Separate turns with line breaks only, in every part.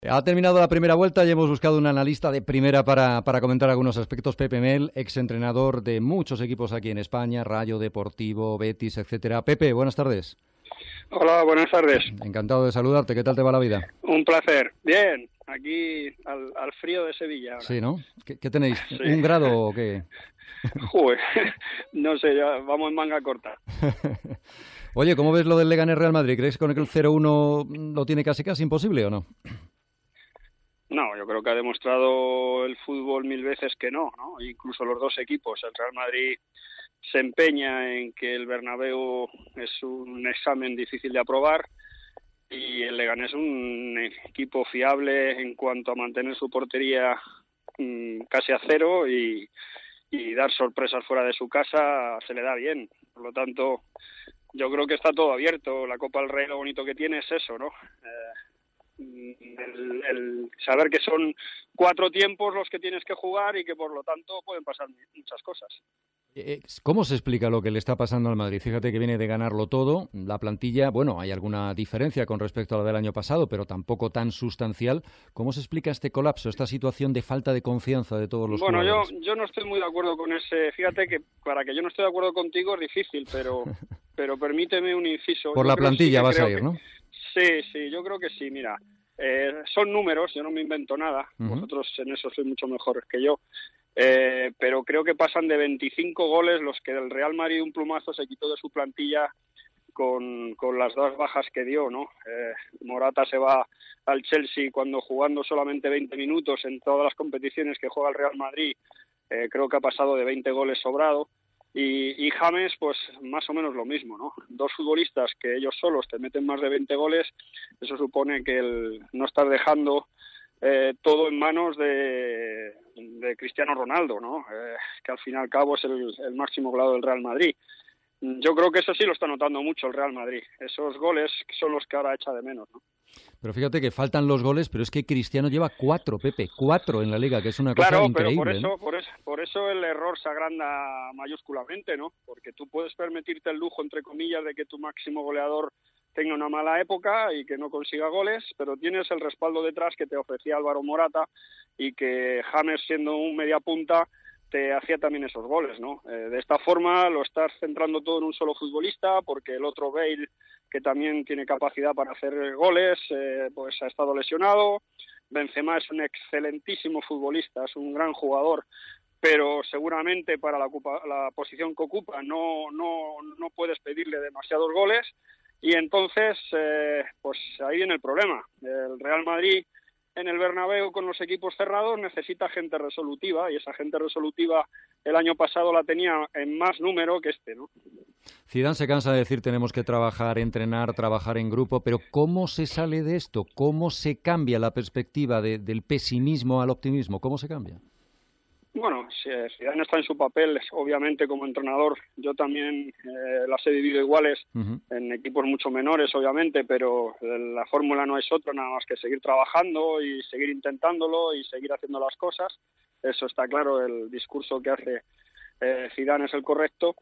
Ha terminado la primera vuelta y hemos buscado un analista de primera para comentar algunos aspectos. Pepe Mel, exentrenador de muchos equipos aquí en España, Rayo, Deportivo, Betis, etcétera. Pepe, buenas tardes.
Hola, buenas tardes.
Encantado de saludarte. ¿Qué tal te va la vida?
Un placer. Bien, aquí al frío de Sevilla ahora.
Sí, ¿no? ¿Qué tenéis?
Sí.
¿Un grado o qué?
Joder, no sé, ya vamos en manga corta.
Oye, ¿cómo ves lo del Leganés Real Madrid? ¿Crees que con el 0-1 lo tiene casi imposible o no?
No, yo creo que ha demostrado el fútbol mil veces que no, ¿no? Incluso los dos equipos. El Real Madrid se empeña en que el Bernabéu es un examen difícil de aprobar y el Leganés es un equipo fiable en cuanto a mantener su portería casi a cero y dar sorpresas fuera de su casa se le da bien. Por lo tanto, yo creo que está todo abierto. La Copa del Rey lo bonito que tiene es eso, ¿no? El saber que son 4 tiempos los que tienes que jugar y que por lo tanto pueden pasar muchas cosas.
¿Cómo se explica lo que le está pasando al Madrid? Fíjate que viene de ganarlo todo. La plantilla, bueno, hay alguna diferencia con respecto a la del año pasado, pero tampoco tan sustancial. ¿Cómo se explica este colapso, esta situación de falta de confianza de todos los jugadores?
Bueno, yo no estoy muy de acuerdo con ese. Fíjate que para que yo no esté de acuerdo contigo es difícil, pero permíteme un inciso.
Por
Yo
la
creo
plantilla
sí
vas a
creo
ir,
que,
¿no?
Sí, yo creo que sí. Mira, son números, yo no me invento nada.
Uh-huh.
Vosotros en eso sois mucho mejores que yo. Pero creo que pasan de 25 goles los que el Real Madrid un plumazo se quitó de su plantilla con las 2 bajas que dio, ¿no? Morata se va al Chelsea cuando jugando solamente 20 minutos en todas las competiciones que juega el Real Madrid, creo que ha pasado de 20 goles sobrado. Y James, pues más o menos lo mismo, ¿no? 2 futbolistas que ellos solos te meten más de 20 goles, eso supone que no estás dejando todo en manos de Cristiano Ronaldo, ¿no? Que al fin y al cabo es el máximo goleador del Real Madrid. Yo creo que eso sí lo está notando mucho el Real Madrid. Esos goles son los que ahora echa de menos, ¿no?
Pero fíjate que faltan los goles, pero es que Cristiano lleva 4, Pepe, 4 en la Liga, que es una cosa increíble.
Claro, pero
¿no?
por eso el error se agranda mayúsculamente, ¿no? Porque tú puedes permitirte el lujo, entre comillas, de que tu máximo goleador tenga una mala época y que no consiga goles, pero tienes el respaldo detrás que te ofrecía Álvaro Morata y que James, siendo un media punta, te hacía también esos goles, ¿no? De esta forma lo estás centrando todo en un solo futbolista, porque el otro Bale, que también tiene capacidad para hacer goles, pues ha estado lesionado. Benzema es un excelentísimo futbolista, es un gran jugador, pero seguramente para la posición que ocupa no puedes pedirle demasiados goles y entonces pues ahí viene el problema. El Real Madrid en el Bernabéu con los equipos cerrados necesita gente resolutiva y esa gente resolutiva el año pasado la tenía en más número que este, ¿no?
Zidane se cansa de decir tenemos que trabajar, entrenar, trabajar en grupo, pero ¿cómo se sale de esto? ¿Cómo se cambia la perspectiva del pesimismo al optimismo? ¿Cómo se cambia?
Bueno, Zidane está en su papel, obviamente, como entrenador. Yo también las he vivido iguales, en equipos mucho menores, obviamente, pero la fórmula no es otra, nada más que seguir trabajando y seguir intentándolo y seguir haciendo las cosas. Eso está claro, el discurso que hace Zidane es el correcto.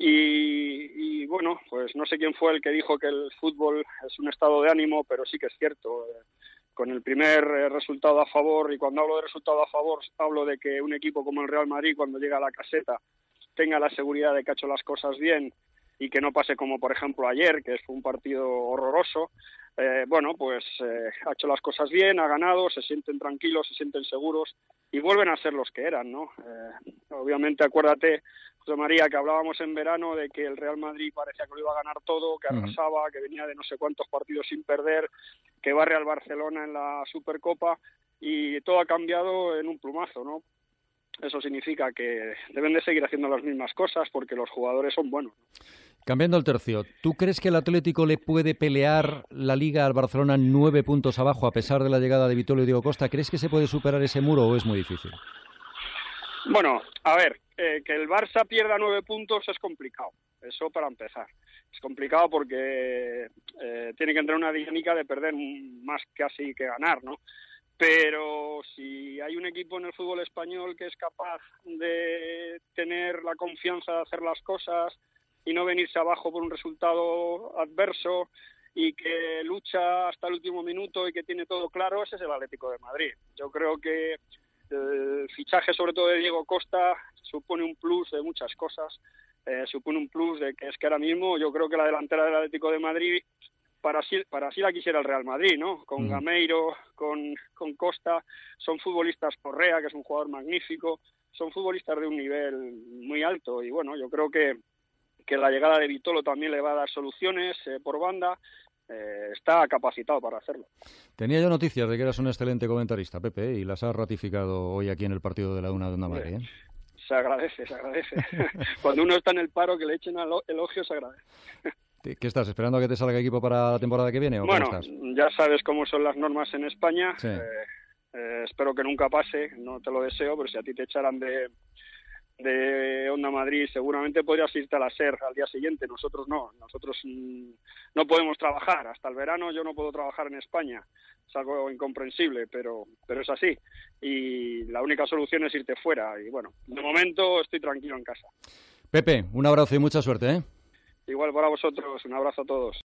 Y bueno, pues no sé quién fue el que dijo que el fútbol es un estado de ánimo, pero sí que es cierto. Con el primer resultado a favor, y cuando hablo de resultado a favor hablo de que un equipo como el Real Madrid cuando llega a la caseta tenga la seguridad de que ha hecho las cosas bien y que no pase como por ejemplo ayer, que fue un partido horroroso. Bueno, pues ha hecho las cosas bien, ha ganado, se sienten tranquilos, se sienten seguros y vuelven a ser los que eran, ¿no? Obviamente acuérdate, José María, que hablábamos en verano de que el Real Madrid parecía que lo iba a ganar todo, que arrasaba, que venía de no sé cuántos partidos sin perder, que barre al Barcelona en la Supercopa y todo ha cambiado en un plumazo, ¿no? Eso significa que deben de seguir haciendo las mismas cosas porque los jugadores son buenos.
Cambiando el tercio, ¿tú crees que el Atlético le puede pelear la Liga al Barcelona 9 puntos abajo a pesar de la llegada de Vitolo y Diego Costa? ¿Crees que se puede superar ese muro o es muy difícil?
Bueno, a ver, que el Barça pierda 9 puntos es complicado, eso para empezar. Es complicado porque tiene que entrar una dinámica de perder más casi que ganar, ¿no? Pero si hay un equipo en el fútbol español que es capaz de tener la confianza de hacer las cosas y no venirse abajo por un resultado adverso y que lucha hasta el último minuto y que tiene todo claro, ese es el Atlético de Madrid. Yo creo que el fichaje sobre todo de Diego Costa supone un plus de muchas cosas, supone un plus de que es que ahora mismo yo creo que la delantera del Atlético de Madrid para sí la quisiera el Real Madrid, ¿no? Con Gameiro, con Costa, son futbolistas. Correa, que es un jugador magnífico, son futbolistas de un nivel muy alto y bueno, yo creo que la llegada de Vitolo también le va a dar soluciones por banda. Está capacitado para hacerlo.
Tenía yo noticias de que eras un excelente comentarista, Pepe, y las has ratificado hoy aquí en el partido de la Una de Onda Madrid, ¿eh?
Se agradece. Cuando uno está en el paro, que le echen elogios, se agradece.
¿Qué estás, esperando a que te salga equipo para la temporada que viene? ¿O
bueno,
cómo estás?
Ya sabes cómo son las normas en España.
Sí.
Espero que nunca pase, no te lo deseo, pero si a ti te echaran de Onda Madrid, seguramente podrías irte a la SER al día siguiente. Nosotros no no podemos trabajar. Hasta el verano yo no puedo trabajar en España. Es algo incomprensible, pero es así. Y la única solución es irte fuera. Y bueno, de momento estoy tranquilo en casa.
Pepe, un abrazo y mucha suerte, ¿eh?
Igual para vosotros, un abrazo a todos.